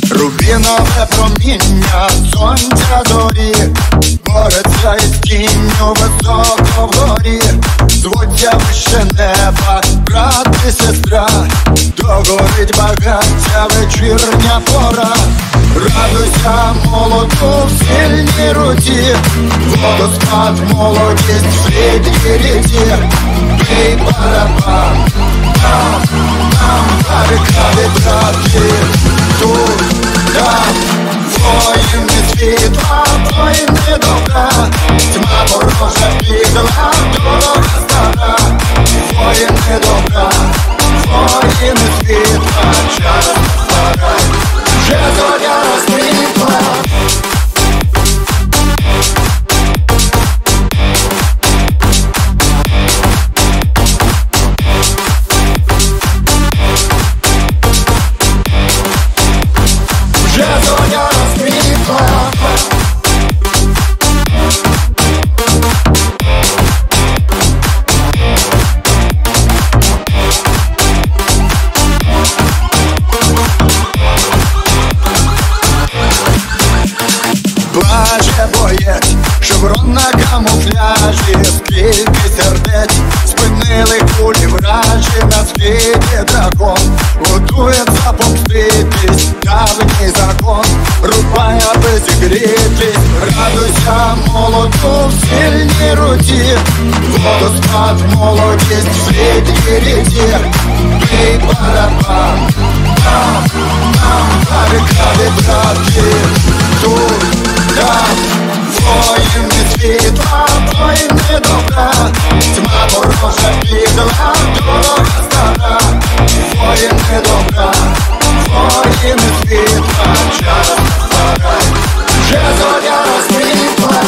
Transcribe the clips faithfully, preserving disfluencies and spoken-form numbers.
Рубінове проміння сонця зорі бореться із тінню високо вгорі. Звуться вище неба, брат і сестра, догорить багаття вечірня пора. Радуйся молоду в сильній руці, водоспад молодість в рідній ріці. Бий барабан, там, там, барикади брати, тут, там, воїни світла, воїни добра, тьма ворожа підла, дорога стара. Воїни добра, воїни світла, час пора, вже зоря розквітла. Вже зоря розквітла. Плаче боєць, шеврон на камуфляжі, скільки сердець спинили кулі вражі. На світі дракон готується помститись, давній закон рубає, аби зігрітись. Радуйся молоду в сильній руці, водоспад молодість в рідній ріці. Бий барабан, там, там, барикади брати, тут, там, воїни світла, воїни добра, тьма ворожа підла, дорога стара. Воїни добра, воїни світла, час пора, вже зоря розквітла.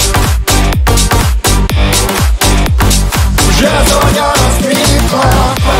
Вже зоря розквітла.